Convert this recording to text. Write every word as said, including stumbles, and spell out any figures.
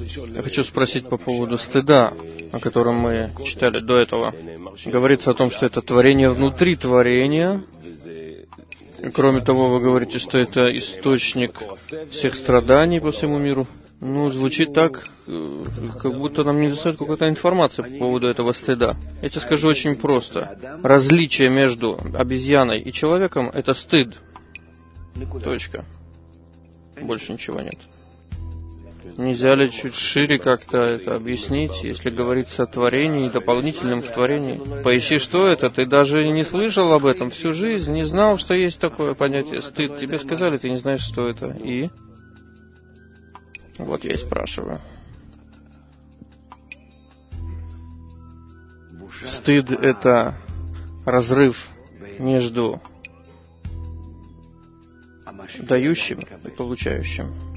Я хочу спросить по поводу стыда, о котором мы читали до этого. Говорится о том, что это творение внутри творения. И, кроме того, вы говорите, что это источник всех страданий по всему миру. Ну, звучит так, как будто нам не достает какой-то информации по поводу этого стыда. Я тебе скажу очень просто. Различие между обезьяной и человеком — это стыд. Точка. Больше ничего нет. Нельзя ли чуть шире как-то это объяснить, если говорится о творении, дополнительном в творении? Поищи, что это. Ты даже не слышал об этом всю жизнь, не знал, что есть такое понятие стыд. Тебе сказали, ты не знаешь, что это. И? Вот я и спрашиваю. Стыд — это разрыв между дающим и получающим.